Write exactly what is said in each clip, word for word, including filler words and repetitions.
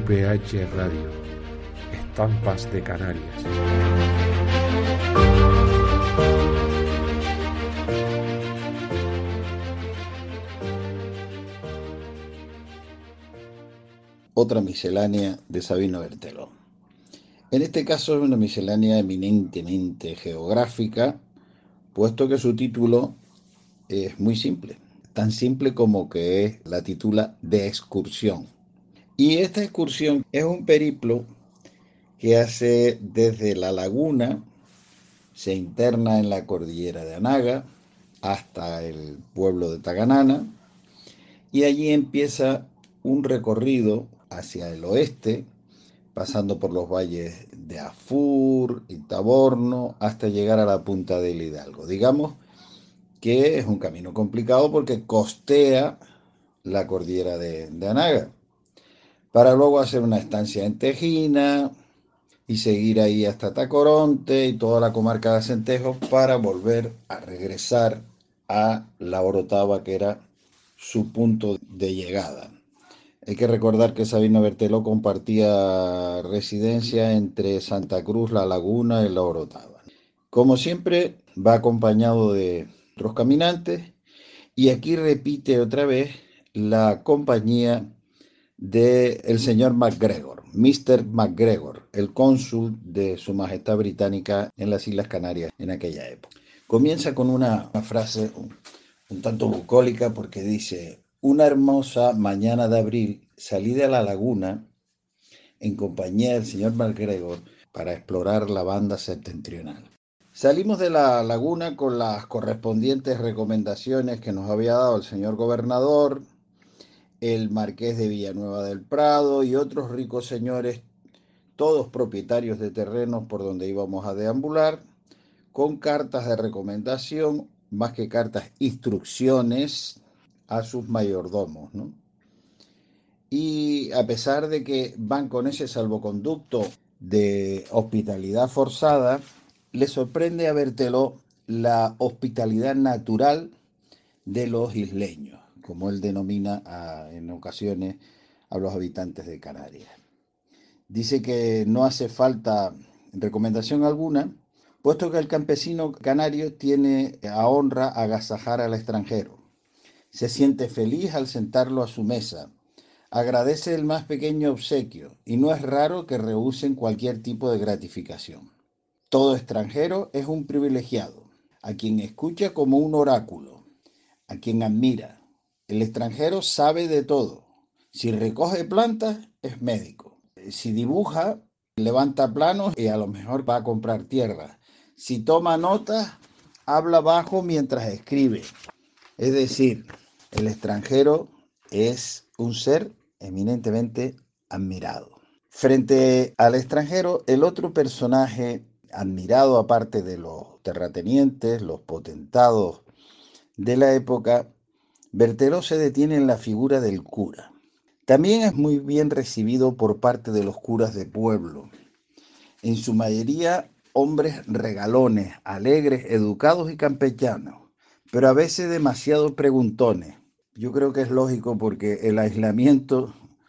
P H Radio, Estampas de Canarias. Otra miscelánea de Sabino Berteló. En este caso es una miscelánea eminentemente geográfica, puesto que su título es muy simple, tan simple como que es la titula de excursión. Y esta excursión es un periplo que hace desde La Laguna, se interna en la cordillera de Anaga hasta el pueblo de Taganana, y allí empieza un recorrido hacia el oeste, pasando por los valles de Afur y Taborno hasta llegar a la punta del Hidalgo. Digamos que es un camino complicado porque costea la cordillera de, de Anaga, para luego hacer una estancia en Tejina y seguir ahí hasta Tacoronte y toda la comarca de Acentejo para volver a regresar a la Orotava, que era su punto de llegada. Hay que recordar que Sabino Berteló compartía residencia entre Santa Cruz, La Laguna y la Orotava. Como siempre, va acompañado de otros caminantes, y aquí repite otra vez la compañía del señor MacGregor, mister MacGregor, el cónsul de Su Majestad Británica en las Islas Canarias en aquella época. Comienza con una, una frase un, un tanto bucólica, porque dice: una hermosa mañana de abril salí de La Laguna en compañía del señor MacGregor para explorar la banda septentrional. Salimos de La Laguna con las correspondientes recomendaciones que nos había dado el señor gobernador, el marqués de Villanueva del Prado y otros ricos señores, todos propietarios de terrenos por donde íbamos a deambular, con cartas de recomendación, más que cartas, instrucciones a sus mayordomos, ¿no? Y a pesar de que van con ese salvoconducto de hospitalidad forzada, le sorprende a Berteló la hospitalidad natural de los isleños, como él denomina a, en ocasiones a los habitantes de Canarias. Dice que no hace falta recomendación alguna, puesto que el campesino canario tiene a honra agasajar al extranjero. Se siente feliz al sentarlo a su mesa, agradece el más pequeño obsequio y no es raro que rehúsen cualquier tipo de gratificación. Todo extranjero es un privilegiado, a quien escucha como un oráculo, a quien admira. El extranjero sabe de todo. Si recoge plantas, es médico. Si dibuja, levanta planos y a lo mejor va a comprar tierra. Si toma notas, habla bajo mientras escribe. Es decir, el extranjero es un ser eminentemente admirado. Frente al extranjero, el otro personaje admirado, aparte de los terratenientes, los potentados de la época, Berteló se detiene en la figura del cura. También es muy bien recibido por parte de los curas de pueblo, en su mayoría hombres regalones, alegres, educados y campechanos, pero a veces demasiado preguntones. Yo creo que es lógico, porque el aislamiento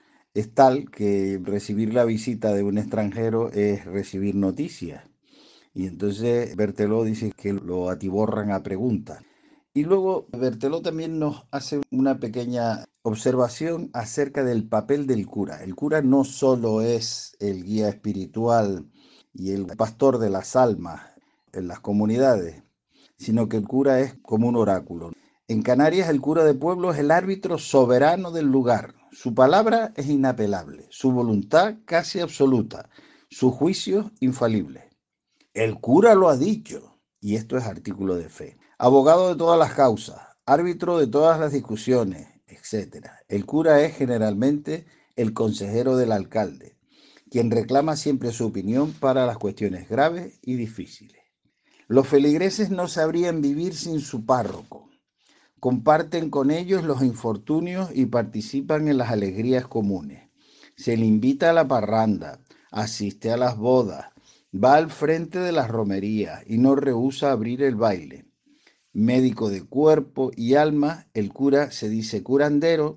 es tal que recibir la visita de un extranjero es recibir noticias. Y entonces Berteló dice que lo atiborran a preguntas. Y luego Berteló también nos hace una pequeña observación acerca del papel del cura. El cura no solo es el guía espiritual y el pastor de las almas en las comunidades, sino que el cura es como un oráculo. En Canarias, el cura de pueblo es el árbitro soberano del lugar. Su palabra es inapelable, su voluntad casi absoluta, su juicio infalible. El cura lo ha dicho, y esto es artículo de fe. Abogado de todas las causas, árbitro de todas las discusiones, etcétera. El cura es generalmente el consejero del alcalde, quien reclama siempre su opinión para las cuestiones graves y difíciles. Los feligreses no sabrían vivir sin su párroco. Comparten con ellos los infortunios y participan en las alegrías comunes. Se le invita a la parranda, asiste a las bodas, va al frente de las romerías y no rehúsa abrir el baile. Médico de cuerpo y alma, el cura se dice curandero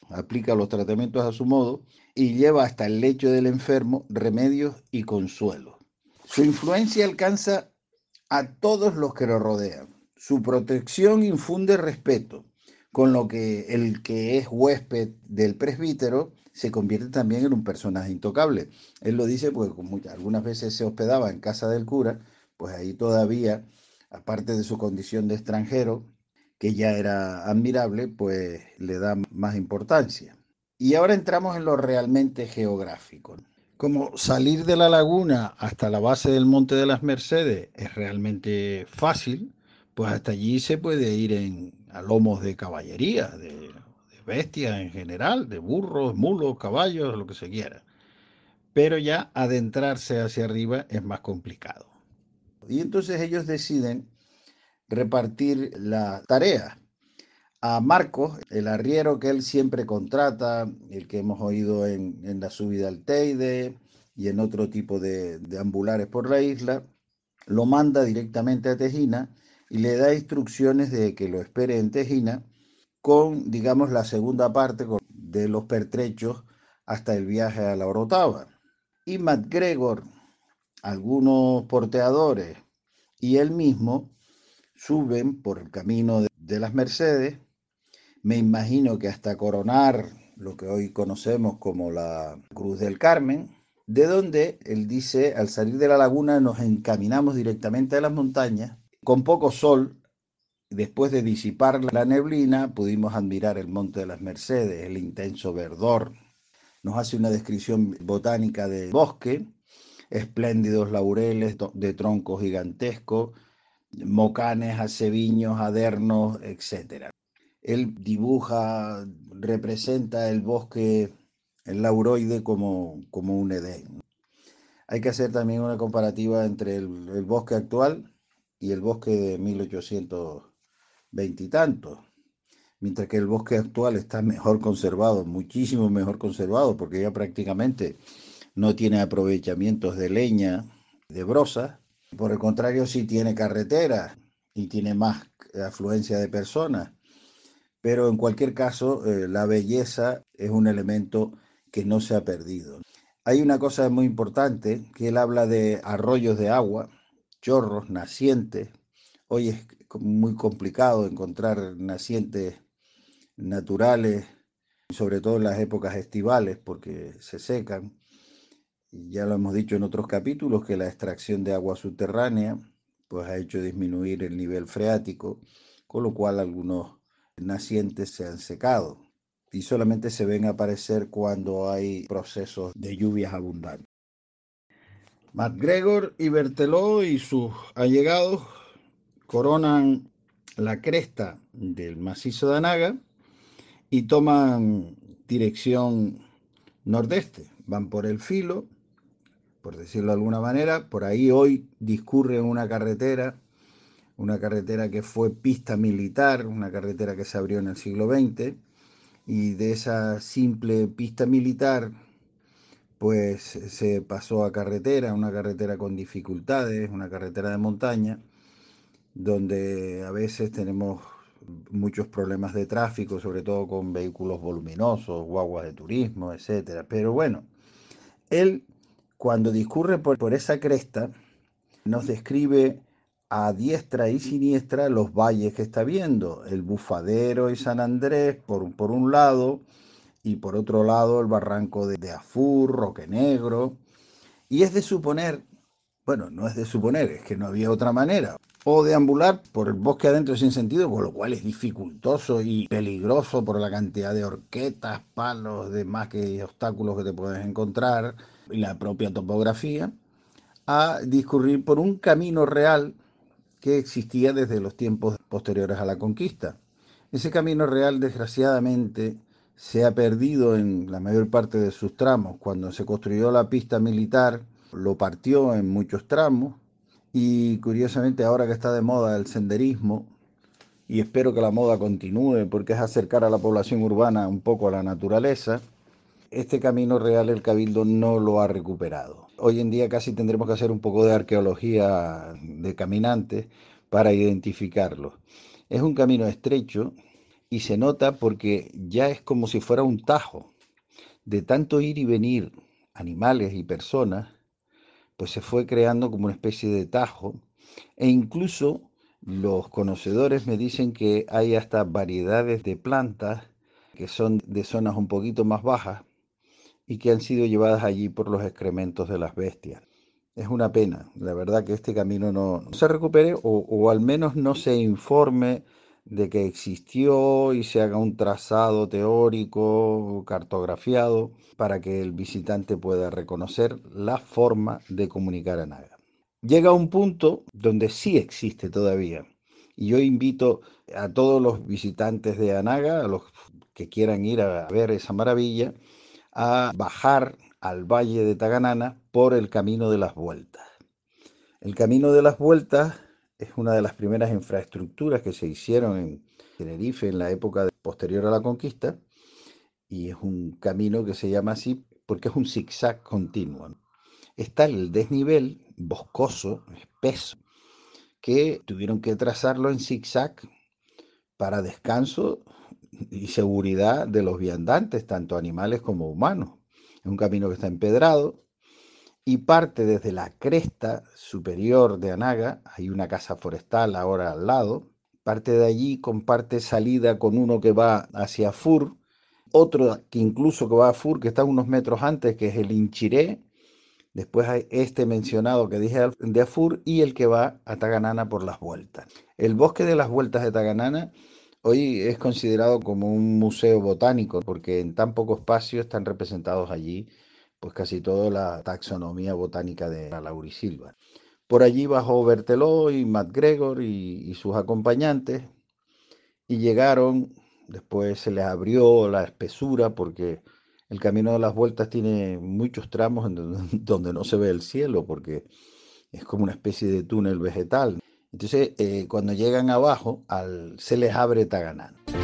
aplica los tratamientos a su modo y lleva hasta el lecho del enfermo remedios y consuelo. Su influencia alcanza a todos los que lo rodean. Su protección infunde respeto, con lo que el que es huésped del presbítero se convierte también en un personaje intocable. Él lo dice porque como algunas veces se hospedaba en casa del cura, pues ahí todavía, aparte de su condición de extranjero, que ya era admirable, pues le da más importancia. Y ahora entramos en lo realmente geográfico. Como salir de la laguna hasta la base del Monte de las Mercedes es realmente fácil, pues hasta allí se puede ir en, a lomos de caballería, de, de bestias en general, de burros, mulos, caballos, lo que se quiera. Pero ya adentrarse hacia arriba es más complicado. Y entonces ellos deciden repartir la tarea. A Marcos, el arriero que él siempre contrata, el que hemos oído en, en la subida al Teide y en otro tipo de, de ambulares por la isla, lo manda directamente a Tejina y le da instrucciones de que lo espere en Tejina con, digamos, la segunda parte de los pertrechos hasta el viaje a la Orotava. Y MacGregor, algunos porteadores y él mismo suben por el camino de, de las Mercedes. Me imagino que hasta coronar lo que hoy conocemos como la Cruz del Carmen, de donde él dice, al salir de la laguna nos encaminamos directamente a las montañas. Con poco sol, después de disipar la neblina, pudimos admirar el Monte de las Mercedes, el intenso verdor. Nos hace una descripción botánica del bosque, espléndidos laureles de tronco gigantesco, mocanes, aceviños, adernos, etcétera. Él dibuja, representa el bosque, el lauroide como, como un Edén. Hay que hacer también una comparativa entre el, el bosque actual y el bosque de mil ochocientos veinte y tantos, mientras que el bosque actual está mejor conservado, muchísimo mejor conservado, porque ya prácticamente no tiene aprovechamientos de leña, de brosas. Por el contrario, sí tiene carreteras y tiene más afluencia de personas. Pero en cualquier caso, eh, la belleza es un elemento que no se ha perdido. Hay una cosa muy importante, que él habla de arroyos de agua, chorros, nacientes. Hoy es muy complicado encontrar nacientes naturales, sobre todo en las épocas estivales, porque se secan. Ya lo hemos dicho en otros capítulos, que la extracción de agua subterránea pues, ha hecho disminuir el nivel freático, con lo cual algunos nacientes se han secado y solamente se ven aparecer cuando hay procesos de lluvias abundantes. MacGregor y Berthelot y sus allegados coronan la cresta del macizo de Anaga y toman dirección nordeste. Van por el filo, por decirlo de alguna manera. Por ahí hoy discurre una carretera, una carretera que fue pista militar, una carretera que se abrió en el siglo veinte, y de esa simple pista militar pues se pasó a carretera, una carretera con dificultades, una carretera de montaña, donde a veces tenemos muchos problemas de tráfico, sobre todo con vehículos voluminosos, guaguas de turismo, etcétera. Pero bueno, él, cuando discurre por, por esa cresta, nos describe a diestra y siniestra los valles que está viendo, el Bufadero y San Andrés por, por un lado, y por otro lado el barranco de, de Afur, Roque Negro, y es de suponer, bueno, no es de suponer, es que no había otra manera, o deambular por el bosque adentro sin sentido, con lo cual es dificultoso y peligroso por la cantidad de horquetas, palos, demás que obstáculos que te puedes encontrar, y la propia topografía, a discurrir por un camino real que existía desde los tiempos posteriores a la conquista. Ese camino real, desgraciadamente, se ha perdido en la mayor parte de sus tramos. Cuando se construyó la pista militar, lo partió en muchos tramos, y curiosamente ahora que está de moda el senderismo, y espero que la moda continúe porque es acercar a la población urbana un poco a la naturaleza, este camino real el Cabildo no lo ha recuperado. Hoy en día casi tendremos que hacer un poco de arqueología de caminantes para identificarlo. Es un camino estrecho y se nota porque ya es como si fuera un tajo. De tanto ir y venir animales y personas, pues se fue creando como una especie de tajo, e incluso los conocedores me dicen que hay hasta variedades de plantas que son de zonas un poquito más bajas y que han sido llevadas allí por los excrementos de las bestias. Es una pena, la verdad, que este camino no, no se recupere, o, o al menos no se informe de que existió y se haga un trazado teórico, cartografiado, para que el visitante pueda reconocer la forma de comunicar a Naga. Llega un punto donde sí existe todavía, y yo invito a todos los visitantes de Anaga, a los que quieran ir a ver esa maravilla, a bajar al Valle de Taganana por el Camino de las Vueltas. El Camino de las Vueltas es una de las primeras infraestructuras que se hicieron en Tenerife en la época posterior a la conquista, y es un camino que se llama así porque es un zigzag continuo. Está el desnivel boscoso, espeso, que tuvieron que trazarlo en zigzag para descanso y seguridad de los viandantes, tanto animales como humanos. Es un camino que está empedrado y parte desde la cresta superior de Anaga. Hay una casa forestal ahora al lado. Parte de allí, comparte salida con uno que va hacia Fur, otro que incluso que va a Fur, que está unos metros antes, que es el Inchiré. Después hay este mencionado que dije de Afur, y el que va a Taganana por las Vueltas. El bosque de las Vueltas de Taganana hoy es considerado como un museo botánico, porque en tan poco espacio están representados allí pues casi toda la taxonomía botánica de la laurisilva. Por allí bajó Berthelot y MacGregor y, y sus acompañantes, y llegaron. Después se les abrió la espesura porque el Camino de las Vueltas tiene muchos tramos en donde, donde no se ve el cielo, porque es como una especie de túnel vegetal. Entonces, eh, cuando llegan abajo, al, se les abre Taganana.